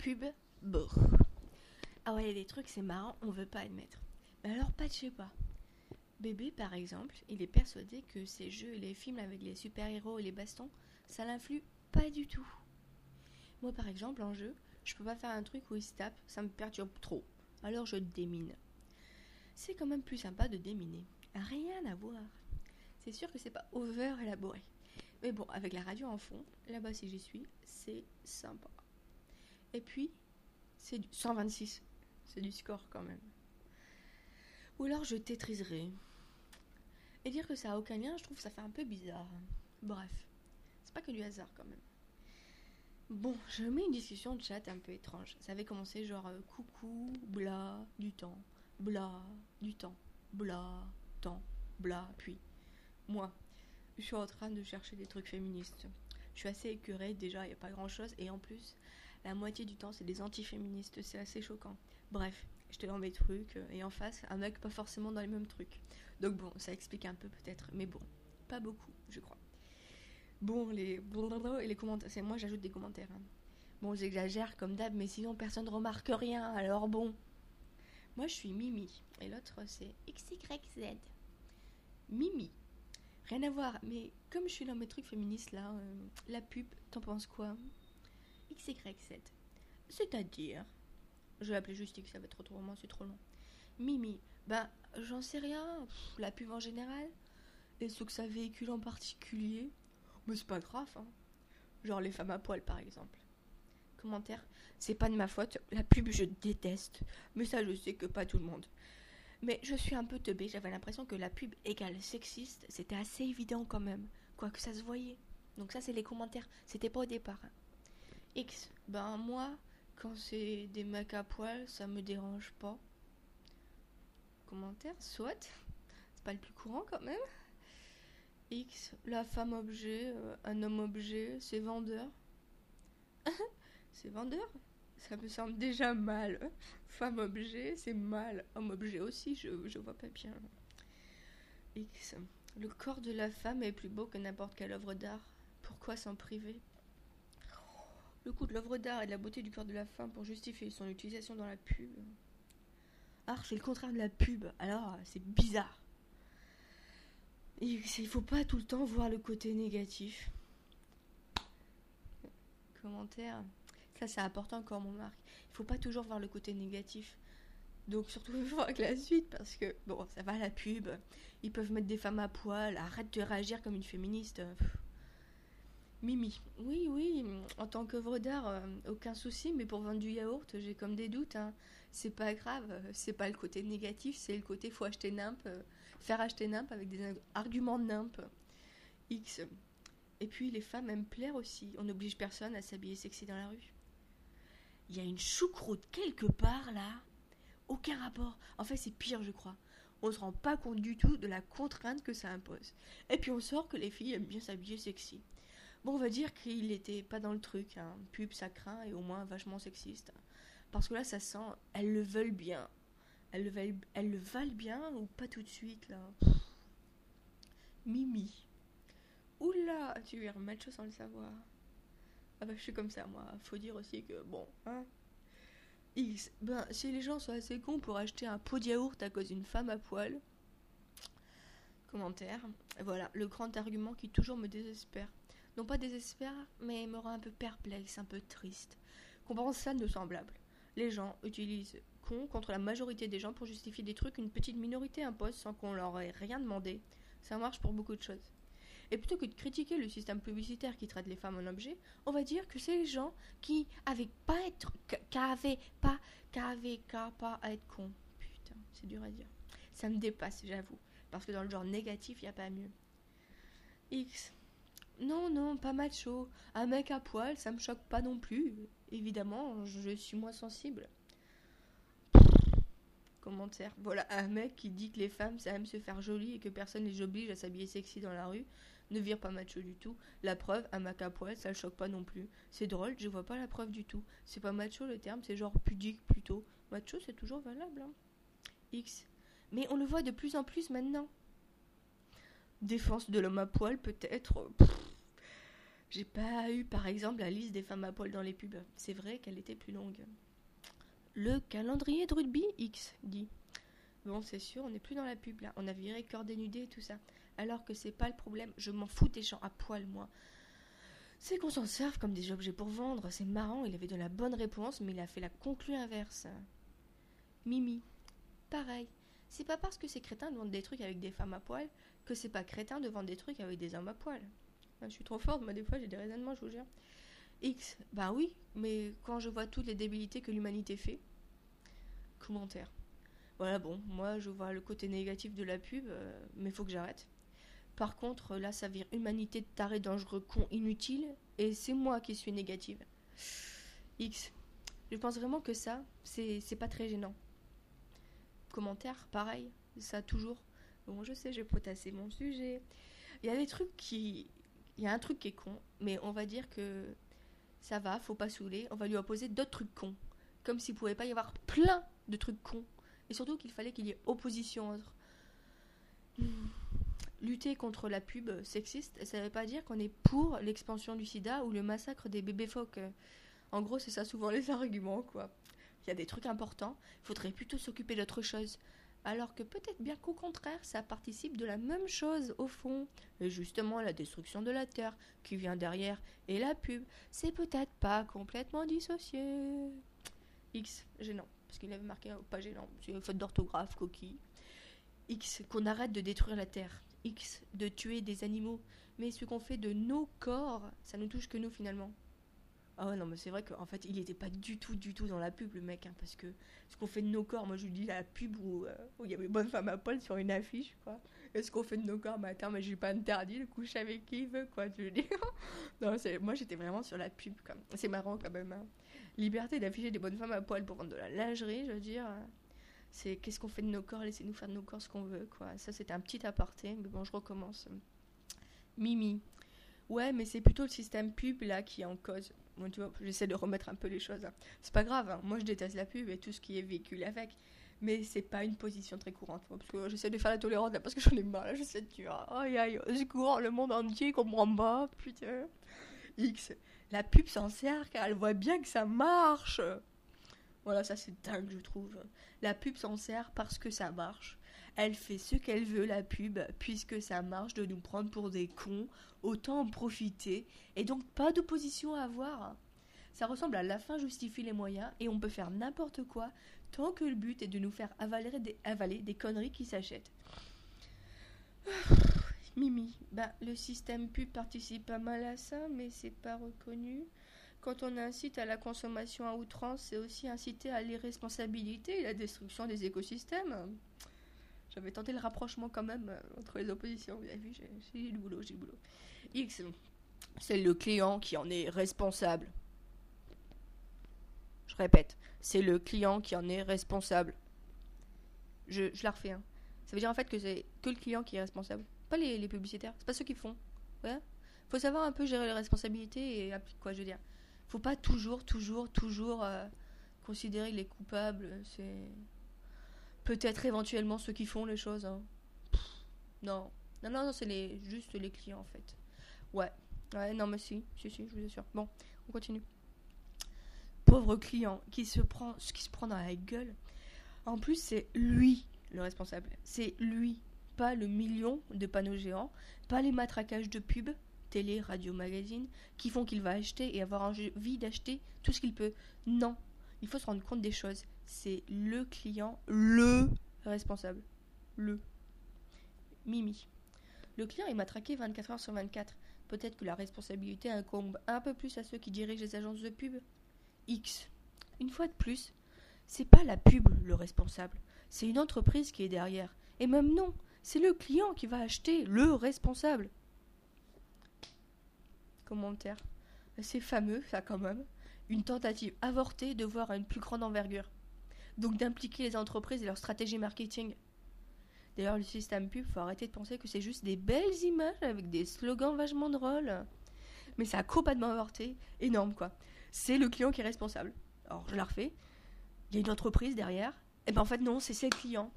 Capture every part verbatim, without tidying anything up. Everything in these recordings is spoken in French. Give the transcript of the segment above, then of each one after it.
pub, bon. Ah ouais, il y a des trucs, c'est marrant, on veut pas admettre. Mais alors, pas de je sais pas. Bébé, par exemple, il est persuadé que ces jeux et les films avec les super-héros et les bastons, ça l'influe pas du tout. Moi, par exemple, en jeu, je peux pas faire un truc où il se tape, ça me perturbe trop. Alors je démine. C'est quand même plus sympa de déminer. Rien à voir. C'est sûr que c'est pas over élaboré. Mais bon, avec la radio en fond, là-bas si j'y suis, c'est sympa. Et puis, c'est du cent vingt-six. C'est du score quand même. Ou alors je tétriserai. Et dire que ça a aucun lien, je trouve que ça fait un peu bizarre. Bref, c'est pas que du hasard quand même. Bon, je mets une discussion de chat un peu étrange. Ça avait commencé genre euh, coucou, bla, du temps, bla, du temps, bla, temps, bla, puis moi. Je suis en train de chercher des trucs féministes. Je suis assez écœurée, déjà, il n'y a pas grand chose. Et en plus, la moitié du temps, c'est des antiféministes. C'est assez choquant. Bref, j'étais dans mes trucs. Et en face, un mec pas forcément dans les mêmes trucs. Donc bon, ça explique un peu peut-être. Mais bon, pas beaucoup, je crois. Bon, les blablabla et les commentaires. C'est moi, j'ajoute des commentaires. Hein. Bon, j'exagère comme d'hab, mais sinon, personne ne remarque rien. Alors bon. Moi, je suis Mimi. Et l'autre, c'est X Y Z. Mimi. Rien à voir, mais comme je suis dans mes trucs féministes là, euh, la pub, t'en penses quoi? X Y Z. C'est-à-dire, je vais l'appeler juste X, ça va être trop roman, c'est trop long. Mimi, ben j'en sais rien, pff, la pub en général, et ce que ça véhicule en particulier, mais c'est pas grave, hein. Genre les femmes à poil par exemple. Commentaire, c'est pas de ma faute, la pub je déteste, mais ça je sais que pas tout le monde. Mais je suis un peu teubée, j'avais l'impression que la pub égale sexiste, c'était assez évident quand même, quoique ça se voyait. Donc ça c'est les commentaires, c'était pas au départ. Hein. X, ben moi, quand c'est des mecs à poil, ça me dérange pas. Commentaire, soit, c'est pas le plus courant quand même. X, la femme objet, euh, un homme objet, c'est vendeur. C'est vendeur? Ça me semble déjà mal. Femme objet, c'est mal. Homme objet aussi, je, je vois pas bien. X. Le corps de la femme est plus beau que n'importe quelle œuvre d'art. Pourquoi s'en priver? Le coût de l'œuvre d'art et de la beauté du corps de la femme pour justifier son utilisation dans la pub. Ah, c'est le contraire de la pub. Alors, c'est bizarre. X. Il faut pas tout le temps voir le côté négatif. Commentaire. Ça, c'est important encore, mon Marc. Il faut pas toujours voir le côté négatif. Donc, surtout avec la suite, parce que, bon, ça va, la pub. Ils peuvent mettre des femmes à poil. Arrête de réagir comme une féministe. Pff. Mimi. Oui, oui, en tant qu'œuvre d'art, euh, aucun souci, mais pour vendre du yaourt, j'ai comme des doutes. Hein. C'est pas grave. C'est pas le côté négatif, c'est le côté faut acheter nimp. Euh, faire acheter nimp avec des arguments nimp. X. Et puis, les femmes aiment plaire aussi. On n'oblige personne à s'habiller sexy dans la rue. Il y a une choucroute quelque part là. Aucun rapport. En fait, c'est pire, je crois. On se rend pas compte du tout de la contrainte que ça impose. Et puis on sort que les filles aiment bien s'habiller sexy. Bon, on va dire qu'il était pas dans le truc. Hein. Pub, ça craint et au moins vachement sexiste. Parce que là, ça sent. Elles le veulent bien. Elles le veulent, elles le valent bien ou pas tout de suite là. Pff. Mimi. Oula, tu es macho sans le savoir. Ah bah, je suis comme ça, moi. Faut dire aussi que bon, hein. X. Ben, si les gens sont assez cons pour acheter un pot de yaourt à cause d'une femme à poil. Commentaire. Voilà, le grand argument qui toujours me désespère. Non pas désespère, mais me rend un peu perplexe, un peu triste. Comparons ça de semblable. Les gens utilisent con contre la majorité des gens pour justifier des trucs qu'une petite minorité impose sans qu'on leur ait rien demandé. Ça marche pour beaucoup de choses. Et plutôt que de critiquer le système publicitaire qui traite les femmes en objets, on va dire que c'est les gens qui avaient pas être, qu'avaient pas, qu'avaient qu'à pas à être cons. Putain, c'est dur à dire. Ça me dépasse, j'avoue. Parce que dans le genre négatif, y a pas mieux. X. Non, non, pas macho. Un mec à poil, ça me choque pas non plus. Évidemment, je suis moins sensible. Commentaire. Voilà, un mec qui dit que les femmes, ça aime se faire joli et que personne les oblige à s'habiller sexy dans la rue. Ne vire pas macho du tout. La preuve, un mec à poil, ça le choque pas non plus. C'est drôle, je vois pas la preuve du tout. C'est pas macho le terme, c'est genre pudique plutôt. Macho, c'est toujours valable. Hein. X. Mais on le voit de plus en plus maintenant. Défense de l'homme à poil, peut-être. Pff. J'ai pas eu, par exemple, la liste des femmes à poil dans les pubs. C'est vrai qu'elle était plus longue. Le calendrier de rugby X dit. Bon, c'est sûr, on n'est plus dans la pub là. On a viré corps dénudé et tout ça. Alors que c'est pas le problème. Je m'en fous des gens à poil, moi. C'est qu'on s'en serve comme des objets pour vendre. C'est marrant, il avait de la bonne réponse, mais il a fait la conclue inverse. Mimi. Pareil. C'est pas parce que c'est crétin de vendre des trucs avec des femmes à poil que c'est pas crétin de vendre des trucs avec des hommes à poil. Je suis trop forte, moi des fois j'ai des raisonnements, je vous jure. X. Bah oui, mais quand je vois toutes les débilités que l'humanité fait. Commentaire. Voilà, bon, moi je vois le côté négatif de la pub, euh, mais faut que j'arrête. Par contre, là, ça vire humanité de taré, dangereux, con, inutile, et c'est moi qui suis négative. X. Je pense vraiment que ça, c'est, c'est pas très gênant. Commentaire, pareil, ça toujours. Bon, je sais, j'ai potassé mon sujet. Il y a des trucs qui... Il y a un truc qui est con, mais on va dire que ça va, faut pas saouler, on va lui opposer d'autres trucs cons. Comme s'il pouvait pas y avoir plein de trucs cons. Et surtout qu'il fallait qu'il y ait opposition entre... Lutter contre la pub sexiste, ça veut pas dire qu'on est pour l'expansion du sida ou le massacre des bébés phoques. En gros, c'est ça souvent les arguments, quoi. Il y a des trucs importants, il faudrait plutôt s'occuper d'autre chose. Alors que peut-être bien qu'au contraire, ça participe de la même chose au fond. Et justement, la destruction de la Terre qui vient derrière et la pub, c'est peut-être pas complètement dissocié. X, gênant, parce qu'il avait marqué oh, pas gênant, c'est une faute d'orthographe, coquille. X, qu'on arrête de détruire la Terre. X, de tuer des animaux. Mais ce qu'on fait de nos corps, ça nous touche que nous finalement. Ah ouais, non, mais c'est vrai qu'en fait, il était pas du tout, du tout dans la pub, le mec, hein, parce que ce qu'on fait de nos corps, moi je lui dis la pub où euh, où il y avait bonne femme à poil sur une affiche, quoi. Et ce qu'on fait de nos corps, mais attends, mais j'ai pas interdit de coucher avec qui il veut, quoi, tu veux dire. Non, c'est, moi j'étais vraiment sur la pub, quoi. C'est marrant quand même, hein. Liberté d'afficher des bonnes femmes à poil pour vendre de la lingerie, je veux dire. C'est qu'est-ce qu'on fait de nos corps, laissez-nous faire de nos corps ce qu'on veut, quoi. Ça, c'était un petit aparté, mais bon, je recommence. Mimi. Ouais, mais c'est plutôt le système pub, là, qui est en cause. Bon, tu vois, j'essaie de remettre un peu les choses. Hein. C'est pas grave, hein. Moi, je déteste la pub et tout ce qui est véhiculé avec. Mais c'est pas une position très courante, moi, parce que j'essaie de faire la tolérance, là, parce que j'en ai marre, là, j'essaie de dire, aïe, aïe, je cours, le monde entier comprend pas, putain. X. La pub s'en sert, car elle voit bien que ça marche. Voilà, ça c'est dingue, je trouve. La pub s'en sert parce que ça marche. Elle fait ce qu'elle veut, la pub, puisque ça marche de nous prendre pour des cons. Autant en profiter. Et donc, pas d'opposition à avoir. Ça ressemble à la fin justifie les moyens, et on peut faire n'importe quoi, tant que le but est de nous faire avaler des, avaler des conneries qui s'achètent. Mimi, bah, le système pub participe pas mal à ça, mais c'est pas reconnu. Quand on incite à la consommation à outrance, c'est aussi inciter à l'irresponsabilité et la destruction des écosystèmes. J'avais tenté le rapprochement quand même euh, entre les oppositions. Vous avez vu, j'ai, j'ai du boulot, j'ai du boulot. X, c'est le client qui en est responsable. Je répète, c'est le client qui en est responsable. Je, je la refais. Hein. Ça veut dire en fait que c'est que le client qui est responsable. Pas les, les publicitaires, c'est pas ceux qui font. Ouais. Faut savoir un peu gérer les responsabilités et quoi je veux dire. Faut pas toujours, toujours, toujours euh, considérer les coupables. C'est peut-être éventuellement ceux qui font les choses. Hein. Pff, non. non, non, non, c'est les, juste les clients en fait. Ouais, ouais, non mais si, si, si, je vous assure. Bon, on continue. Pauvre client qui se prend, qui se prend dans la gueule. En plus, c'est lui le responsable. C'est lui, pas le million de panneaux géants, pas les matraquages de pub. Télé, radio, magazine, qui font qu'il va acheter et avoir envie d'acheter tout ce qu'il peut. Non, il faut se rendre compte des choses. C'est le client, le responsable. Le. Mimi. Le client est matraqué vingt-quatre heures sur vingt-quatre. Peut-être que la responsabilité incombe un peu plus à ceux qui dirigent les agences de pub. X. Une fois de plus, c'est pas la pub le responsable. C'est une entreprise qui est derrière. Et même non, c'est le client qui va acheter, le responsable. Commentaire. C'est fameux, ça quand même. Une tentative avortée de voir à une plus grande envergure. Donc d'impliquer les entreprises et leur stratégie marketing. D'ailleurs, le système pub, faut arrêter de penser que c'est juste des belles images avec des slogans vachement drôles. Mais ça a complètement avorté. Énorme, quoi. C'est le client qui est responsable. Alors, je la refais. Il y a une entreprise derrière. Et ben en fait, non, c'est ses clients.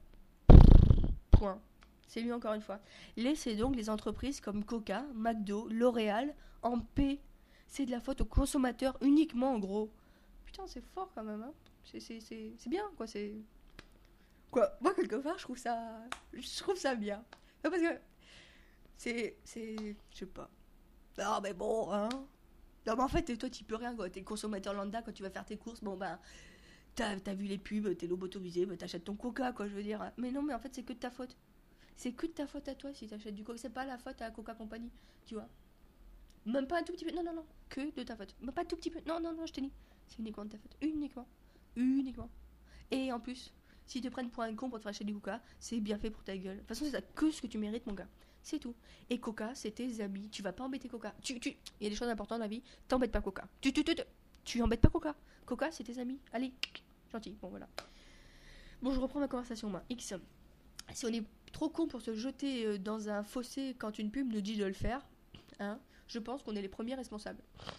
Point. C'est lui encore une fois. Laissez donc les entreprises comme Coca, McDo, L'Oréal en paix. C'est de la faute au consommateur uniquement, en gros. Putain, c'est fort quand même, hein. C'est, c'est, c'est, c'est bien, quoi. C'est... Quoi, moi, quelque part, je trouve ça... Je trouve ça bien. Non, parce que... C'est... C'est... Je sais pas. Non, mais bon, hein. Non, mais en fait, toi, tu peux rien, quoi. T'es le consommateur lambda, quand tu vas faire tes courses, bon, ben... T'as, t'as vu les pubs, t'es lobotomisé, bah, t'achètes ton coca, quoi, je veux dire. Mais non, mais en fait, c'est que de ta faute. C'est que de ta faute à toi si t'achètes du coca. C'est pas la faute à Coca Company, tu vois. Même pas un tout petit peu. Non, non, non. Que de ta faute. Même pas un tout petit peu. Non, non, non, je te dis. C'est uniquement de ta faute. Uniquement. Uniquement. Et en plus, s'ils te prennent pour un con pour te faire acheter du coca, c'est bien fait pour ta gueule. De toute façon, c'est ça que ce que tu mérites, mon gars. C'est tout. Et Coca, c'est tes amis. Tu vas pas embêter Coca. Tu, tu... Il y a des choses importantes dans la vie. T'embêtes pas Coca. Tu, tu, tu, tu, tu embêtes pas Coca. Coca, c'est tes amis. Allez. Gentil. Bon, voilà. Bon, je reprends ma conversation, moi. X. Si on est trop con pour se jeter dans un fossé quand une pub nous dit de le faire, hein, je pense qu'on est les premiers responsables.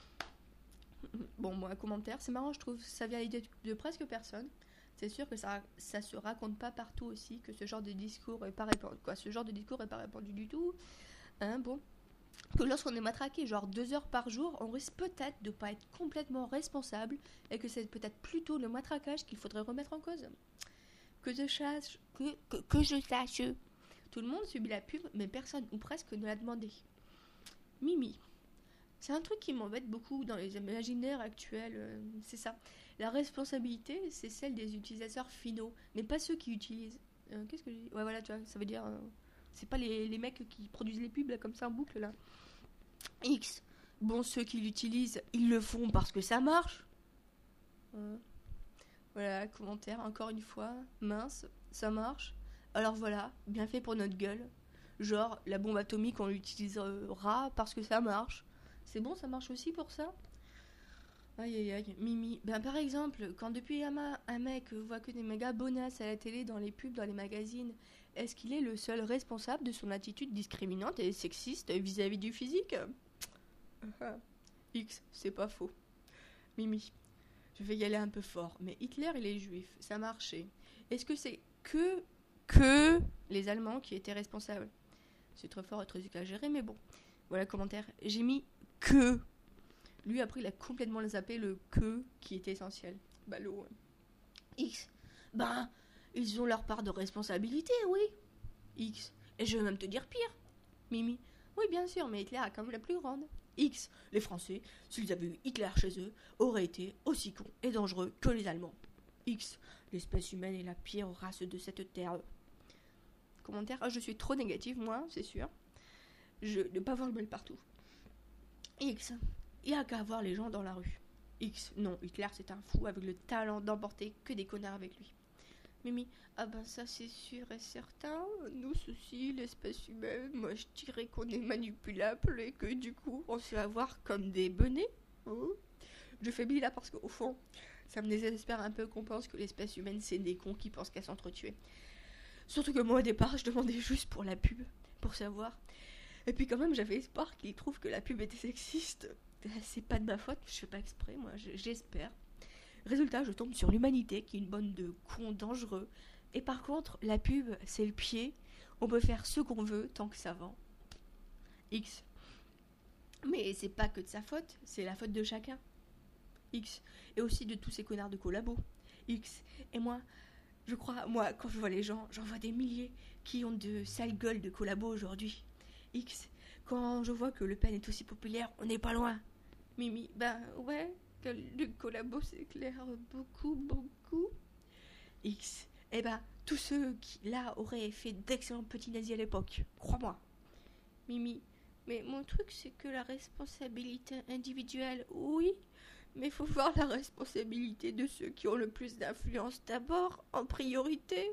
Bon, moi, un commentaire, c'est marrant, je trouve, ça vient à l'idée de presque personne. C'est sûr que ça, ça se raconte pas partout aussi, que ce genre de discours est pas répandu, quoi, ce genre de discours est pas répandu du tout. Hein, bon, que lorsqu'on est matraqué, genre deux heures par jour, on risque peut-être de pas être complètement responsable et que c'est peut-être plutôt le matraquage qu'il faudrait remettre en cause. Que je sache, que, que, que je sache, tout le monde subit la pub, mais personne ou presque ne l'a demandé. Mimi. C'est un truc qui m'embête beaucoup dans les imaginaires actuels, euh, c'est ça. La responsabilité, c'est celle des utilisateurs finaux, mais pas ceux qui utilisent. Euh, qu'est-ce que j'ai dit ? Ouais, voilà, tu vois, ça veut dire... Euh, c'est pas les, les mecs qui produisent les pubs, là, comme ça, en boucle, là. X. Bon, ceux qui l'utilisent, ils le font parce que ça marche. Euh, voilà, commentaire, encore une fois. Mince, ça marche. Alors voilà, bien fait pour notre gueule. Genre, la bombe atomique, on l'utilisera parce que ça marche. C'est bon, ça marche aussi pour ça ? Aïe aïe aïe, Mimi. Ben par exemple, quand depuis un, ma- un mec voit que des méga bonasses à la télé, dans les pubs, dans les magazines, est-ce qu'il est le seul responsable de son attitude discriminante et sexiste vis-à-vis du physique ? X, c'est pas faux. Mimi, je vais y aller un peu fort, mais Hitler il est juif, ça marchait. Est-ce que c'est que, que les Allemands qui étaient responsables ? C'est très fort et très exagéré, mais bon. Voilà, commentaire. J'ai mis que. Lui, après, il a complètement zappé le que qui était essentiel. Ballot. X. Ben, ils ont leur part de responsabilité, oui. X. Et je vais même te dire pire. Mimi. Oui, bien sûr, mais Hitler a quand même la plus grande. X. Les Français, s'ils avaient eu Hitler chez eux, auraient été aussi cons et dangereux que les Allemands. X. L'espèce humaine est la pire race de cette terre. Commentaire. Ah, je suis trop négative, moi, c'est sûr. Je ne pas voir le mal partout. X. Il n'y a qu'à voir les gens dans la rue. X. Non, Hitler c'est un fou avec le talent d'emporter que des connards avec lui. Mimi. Ah ben ça c'est sûr et certain. Nous aussi, l'espèce humaine, moi je dirais qu'on est manipulable et que du coup on se fait avoir comme des benets. Oh. Je faiblis là parce qu'au fond, ça me désespère un peu qu'on pense que l'espèce humaine c'est des cons qui pensent qu'à s'entretuer. Surtout que moi au départ je demandais juste pour la pub, pour savoir. Et puis quand même j'avais espoir qu'ils trouvent que la pub était sexiste. C'est pas de ma faute, je fais pas exprès, moi, j'espère. Résultat, je tombe sur l'humanité, qui est une bande de cons dangereux. Et par contre, la pub, c'est le pied. On peut faire ce qu'on veut, tant que ça vend. X. Mais c'est pas que de sa faute, c'est la faute de chacun. X. Et aussi de tous ces connards de collabos. X. Et moi, je crois, moi, quand je vois les gens, j'en vois des milliers qui ont de sales gueules de collabos aujourd'hui. X. Quand je vois que Le Pen est aussi populaire, on n'est pas loin. Mimi, ben ouais, que le collabo s'éclaire beaucoup, beaucoup. X, eh ben, tous ceux qui, là, auraient fait d'excellents petits nazis à l'époque, crois-moi. Mimi, mais mon truc, c'est que la responsabilité individuelle, oui, mais il faut voir la responsabilité de ceux qui ont le plus d'influence d'abord, en priorité.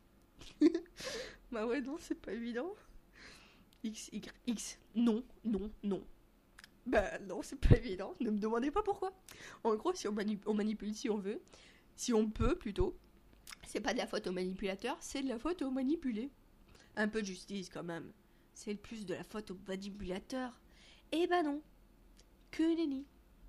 Bah ouais, non, c'est pas évident. X, Y, X, non, non, non. Bah non, c'est pas évident, ne me demandez pas pourquoi. En gros, si on, manip- on manipule si on veut, si on peut plutôt, c'est pas de la faute au manipulateur, c'est de la faute au manipulé. Un peu de justice quand même. C'est le plus de la faute au manipulateur. Eh ben non, que nenni.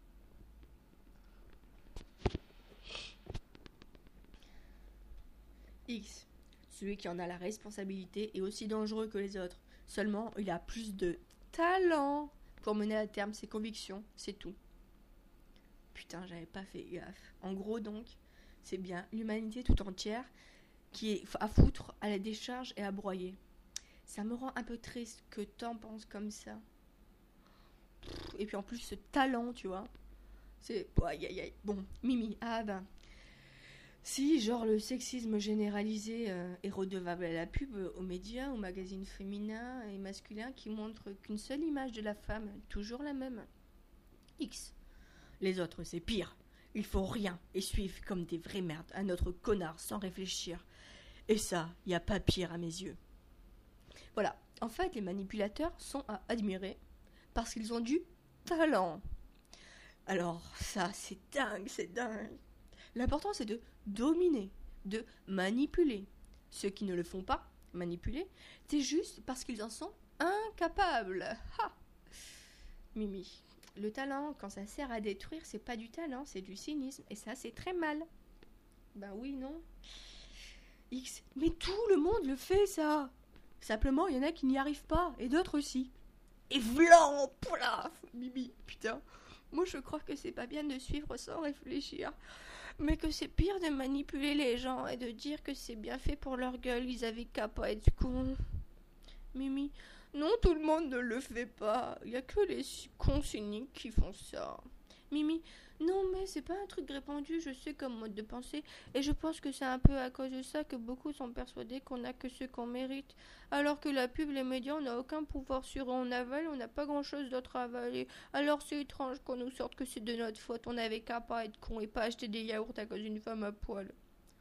X. Celui qui en a la responsabilité est aussi dangereux que les autres. Seulement, il a plus de talent pour mener à terme ses convictions, c'est tout. Putain, j'avais pas fait gaffe. En gros, donc, c'est bien l'humanité tout entière qui est à foutre, à la décharge et à broyer. Ça me rend un peu triste que t'en penses comme ça. Et puis en plus, ce talent, tu vois. C'est... Aïe, aïe, aïe. Bon, Mimi, ah ben... Si, genre, le sexisme généralisé euh, est redevable à la pub, euh, aux médias, aux magazines féminins et masculins qui montrent qu'une seule image de la femme, toujours la même. X. Les autres, c'est pire. Il faut rien et suivre comme des vraies merdes un autre connard sans réfléchir. Et ça, y a pas pire à mes yeux. Voilà. En fait, les manipulateurs sont à admirer parce qu'ils ont du talent. Alors, ça, c'est dingue, c'est dingue. L'important, c'est de dominer, de manipuler. Ceux qui ne le font pas, manipuler, c'est juste parce qu'ils en sont incapables. Ha! Mimi. Le talent, quand ça sert à détruire, c'est pas du talent, c'est du cynisme. Et ça, c'est très mal. Ben oui, non. X. Mais tout le monde le fait, ça. Simplement, il y en a qui n'y arrivent pas, et d'autres aussi. Et vlan, plaf, Mimi, putain. Moi, je crois que c'est pas bien de suivre sans réfléchir. Mais que c'est pire de manipuler les gens et de dire que c'est bien fait pour leur gueule, ils avaient qu'à pas être cons. Mimi, non, tout le monde ne le fait pas. Il y a que les cons cyniques qui font ça. Mimi, non, mais c'est pas un truc répandu, je sais, comme mode de pensée. Et je pense que c'est un peu à cause de ça que beaucoup sont persuadés qu'on n'a que ce qu'on mérite. Alors que la pub, les médias, on n'a aucun pouvoir sur eux. On avale, on n'a pas grand chose d'autre à avaler. Alors c'est étrange qu'on nous sorte que c'est de notre faute. On n'avait qu'à pas être con et pas acheter des yaourts à cause d'une femme à poil.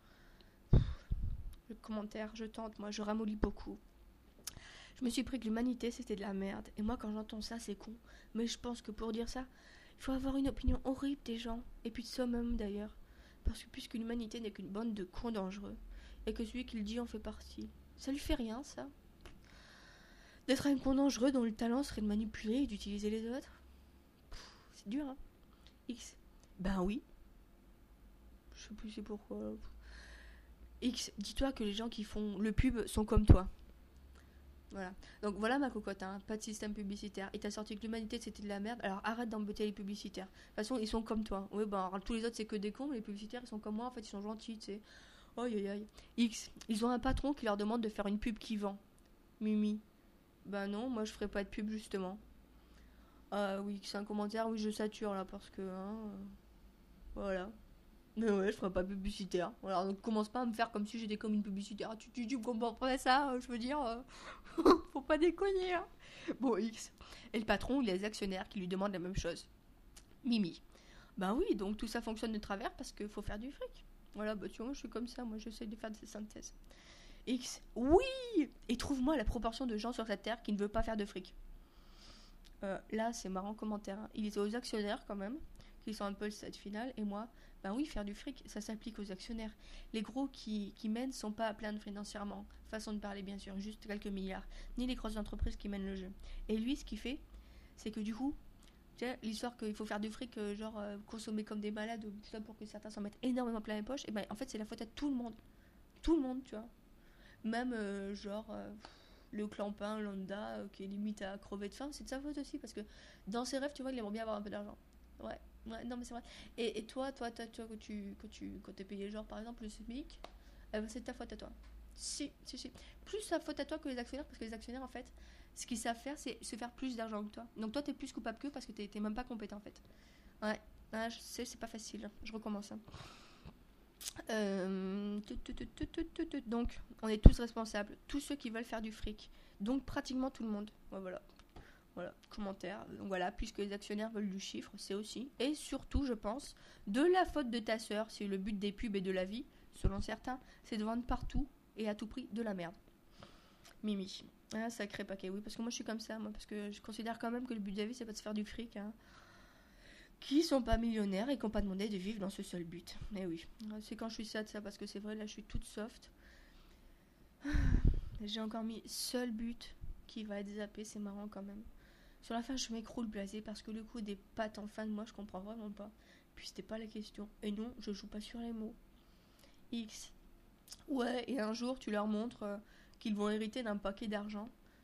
Le commentaire, je tente, moi, je ramollis beaucoup. Je me suis pris que l'humanité, c'était de la merde. Et moi, quand j'entends ça, c'est con. Mais je pense que pour dire ça, il faut avoir une opinion horrible des gens. Et puis de soi-même, d'ailleurs. Parce que puisque l'humanité n'est qu'une bande de cons dangereux, et que celui qui le dit en fait partie, ça lui fait rien, ça. D'être un con dangereux dont le talent serait de manipuler et d'utiliser les autres. Pff, c'est dur, hein. X. Ben oui. Je sais plus c'est pourquoi. X. Dis-toi que les gens qui font le pub sont comme toi. Voilà. Donc voilà ma cocotte, hein. Pas de système publicitaire. Et t'as sorti que l'humanité c'était de la merde, alors arrête d'embêter les publicitaires. De toute façon, ils sont comme toi. Oui, ben tous les autres c'est que des cons, mais les publicitaires ils sont comme moi, en fait ils sont gentils, tu sais. Aïe aïe aïe. X, ils ont un patron qui leur demande de faire une pub qui vend. Mimi. Ben non, moi je ferai pas de pub justement. Ah oui, c'est un commentaire, oui je sature là parce que. Hein, euh, voilà. Mais ouais, je ferai pas publicitaire. Voilà, donc commence pas à me faire comme si j'étais comme une publicitaire. Tu, tu, tu comprends pas ça, euh, je veux dire. Euh, faut pas déconner. Hein. Bon, X. Et le patron, il a les actionnaires qui lui demandent la même chose. Mimi. Ben oui, donc tout ça fonctionne de travers parce qu'il faut faire du fric. Voilà, bah tu vois, je suis comme ça, moi j'essaie de faire des synthèses. X. Oui. Et trouve-moi la proportion de gens sur cette terre qui ne veut pas faire de fric. Euh, là, c'est marrant commentaire. Hein. Il est aux actionnaires quand même, qui sont un peu le stade final, et moi. Ben oui, faire du fric, ça s'applique aux actionnaires. Les gros qui, qui mènent sont pas à plaindre financièrement. Façon de parler, bien sûr, juste quelques milliards. Ni les grosses entreprises qui mènent le jeu. Et lui, ce qu'il fait, c'est que du coup, tu sais, l'histoire qu'il faut faire du fric, euh, genre euh, consommer comme des malades, ou tout ça pour que certains s'en mettent énormément plein les poches, et ben en fait, c'est la faute à tout le monde. Tout le monde, tu vois. Même, euh, genre, euh, le clampin lambda, euh, qui est limite à crever de faim, c'est de sa faute aussi, parce que dans ses rêves, tu vois, il aimerait bien avoir un peu d'argent. Ouais. Ouais, non mais c'est vrai. Et, et toi, toi, toi, toi, que tu, que tu, quand t'es payé genre par exemple le SMIC, eh ben, c'est ta faute à toi. Si, si, si. Plus sa faute à toi que les actionnaires, parce que les actionnaires en fait, ce qu'ils savent faire, c'est se faire plus d'argent que toi. Donc toi, t'es plus coupable qu'eux parce que t'es, t'es même pas compétent en fait. Ouais, ouais je sais, c'est pas facile. Je recommence. Hein. Euh, donc, on est tous responsables, tous ceux qui veulent faire du fric. Donc pratiquement tout le monde. Ouais, voilà. Voilà, commentaire. Donc voilà, puisque les actionnaires veulent du chiffre, c'est aussi, et surtout, je pense, de la faute de ta sœur, si le but des pubs et de la vie, selon certains, c'est de vendre partout et à tout prix de la merde. Mimi. Ah, sacré paquet, oui, parce que moi je suis comme ça, moi, parce que je considère quand même que le but de la vie, c'est pas de se faire du fric, hein. Qui sont pas millionnaires et qui n'ont pas demandé de vivre dans ce seul but. Et oui, c'est quand je suis sad, ça, parce que c'est vrai, là, je suis toute soft. J'ai encore mis seul but qui va être zappé, c'est marrant quand même. Sur la fin, je m'écroule blasé parce que le coup des pattes en fin de mois, je comprends vraiment pas. Puis c'était pas la question. Et non, je joue pas sur les mots. X. Ouais, et un jour, tu leur montres euh, qu'ils vont hériter d'un paquet d'argent.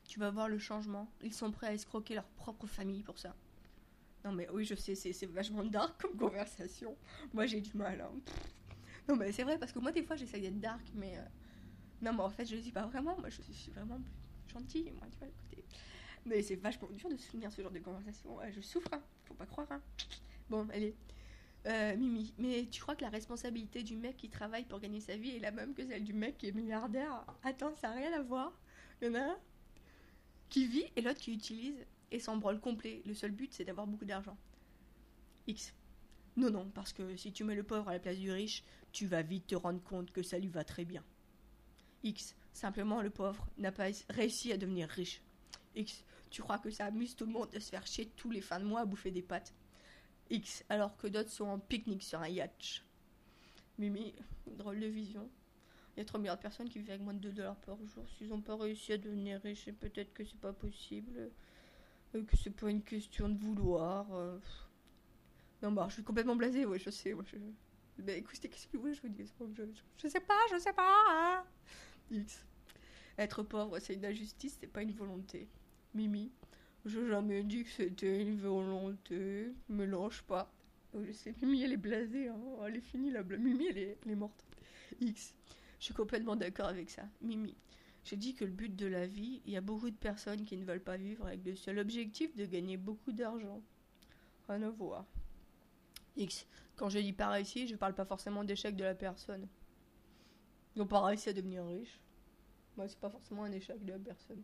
Tu vas voir le changement. Ils sont prêts à escroquer leur propre famille pour ça. Non mais oui, je sais, c'est, c'est vachement dark comme conversation. Moi j'ai du mal. Hein. Non mais c'est vrai, parce que moi des fois j'essaie d'être dark, mais... Euh... Non mais en fait je le suis pas vraiment. Moi je suis vraiment gentille, moi tu vois, écoutez. Mais c'est vachement dur de soutenir ce genre de conversation. Ouais, je souffre, hein. Faut pas croire. Hein. Bon, allez. Euh, Mimi, mais tu crois que la responsabilité du mec qui travaille pour gagner sa vie est la même que celle du mec qui est milliardaire? Attends, ça n'a rien à voir. Il y en a un qui vit et l'autre qui utilise et s'en branle complet. Le seul but, c'est d'avoir beaucoup d'argent. X. Non, non, parce que si tu mets le pauvre à la place du riche, tu vas vite te rendre compte que ça lui va très bien. X. Simplement, le pauvre n'a pas réussi à devenir riche. X. Tu crois que ça amuse tout le monde de se faire chier tous les fins de mois à bouffer des pâtes? X. Alors que d'autres sont en pique-nique sur un yacht. Mimi, drôle de vision. Il y a trois milliards de personnes qui vivent avec moins de deux dollars par jour. S'ils n'ont pas réussi à devenir riches, peut-être que c'est pas possible. Que c'est pas une question de vouloir. Euh... Non, bah, je suis complètement blasée, ouais, je sais. Ouais, je... Bah, écoutez, qu'est-ce que vous voulez que je vous dise? je, je, je sais pas, je sais pas. Hein. X. Être pauvre, c'est une injustice, c'est pas une volonté. Mimi, j'ai jamais dit que c'était une volonté. Mélange pas. Je sais, Mimi, elle est blasée. Hein. Elle est finie, la blague. Mimi, elle est, elle est morte. X. Je suis complètement d'accord avec ça. Mimi, j'ai dit que le but de la vie, il y a beaucoup de personnes qui ne veulent pas vivre avec le seul objectif de gagner beaucoup d'argent. Rien à voir. X. Quand je dis pas réussi, je parle pas forcément d'échec de la personne. Ils n'ont pas réussi à devenir riches. Moi, c'est pas forcément un échec de la personne.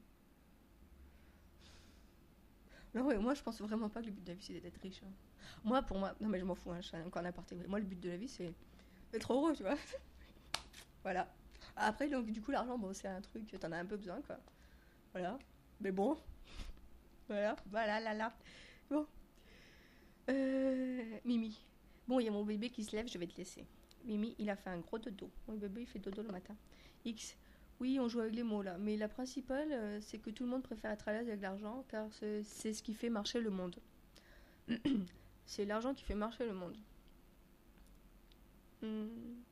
Non, ouais, moi, je pense vraiment pas que le but de la vie, c'est d'être riche. Hein. Moi, pour moi... Non, mais je m'en fous, hein, je suis encore un aparté. Moi, le but de la vie, c'est d'être heureux, tu vois. Voilà. Après, donc, du coup, l'argent, bon, c'est un truc, t'en as un peu besoin, quoi. Voilà. Mais bon. Voilà. Voilà, là, là. Bon. Euh... Mimi. Bon, il y a mon bébé qui se lève, je vais te laisser. Mimi, il a fait un gros dodo. Mon bébé, il fait dodo le matin. X. Oui, on joue avec les mots là, mais la principale, euh, c'est que tout le monde préfère être à l'aise avec l'argent, car c'est, c'est ce qui fait marcher le monde. C'est l'argent qui fait marcher le monde. Hmm.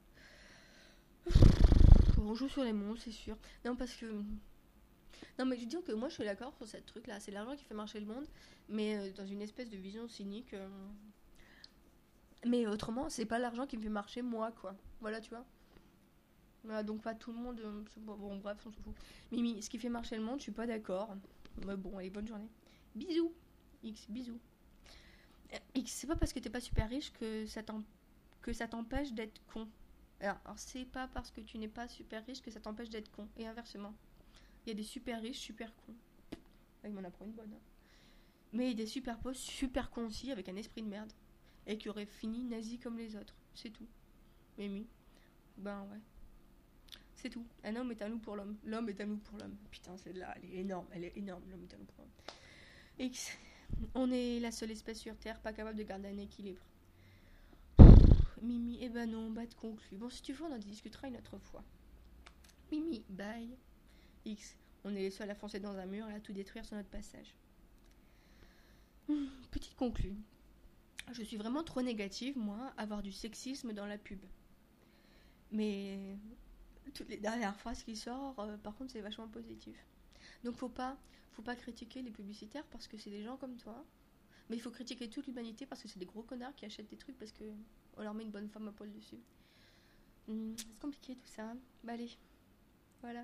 On joue sur les mots, c'est sûr. Non, parce que... Non, mais je veux dire que moi, je suis d'accord sur cette truc-là. C'est l'argent qui fait marcher le monde, mais euh, dans une espèce de vision cynique. Euh... Mais autrement, c'est pas l'argent qui me fait marcher moi, quoi. Voilà, tu vois. Voilà, donc pas tout le monde... Euh, bon, bon, bref, on s'en fout. Mimi, ce qui fait marcher le monde, je suis pas d'accord. Mais bon, allez, bonne journée. Bisous. X, bisous. X, c'est pas parce que t'es pas super riche que ça, t'em... que ça t'empêche d'être con. Alors, alors, c'est pas parce que tu n'es pas super riche que ça t'empêche d'être con. Et inversement. Il y a des super riches, super cons. Il m'en apprend une bonne. Hein. Mais il y a des super pauvres, super cons aussi, avec un esprit de merde. Et qui auraient fini nazi comme les autres. C'est tout. Mimi. Ben ouais. C'est tout. Un homme est un loup pour l'homme. L'homme est un loup pour l'homme. Putain, celle-là, elle est énorme. Elle est énorme. L'homme est un loup pour l'homme. X. On est la seule espèce sur Terre pas capable de garder un équilibre. Mimi, eh ben non, bah de conclu. Bon, si tu veux, on en discutera une autre fois. Mimi, bye. X. On est les seuls à foncer dans un mur et à tout détruire sur notre passage. Hum, petite conclu. Je suis vraiment trop négative, moi, à avoir du sexisme dans la pub. Mais... toutes les dernières phrases qui sortent, euh, par contre, c'est vachement positif. Donc, faut pas, faut pas critiquer les publicitaires parce que c'est des gens comme toi. Mais il faut critiquer toute l'humanité parce que c'est des gros connards qui achètent des trucs parce que on leur met une bonne femme à poil dessus. Hum, c'est compliqué tout ça. Bah allez.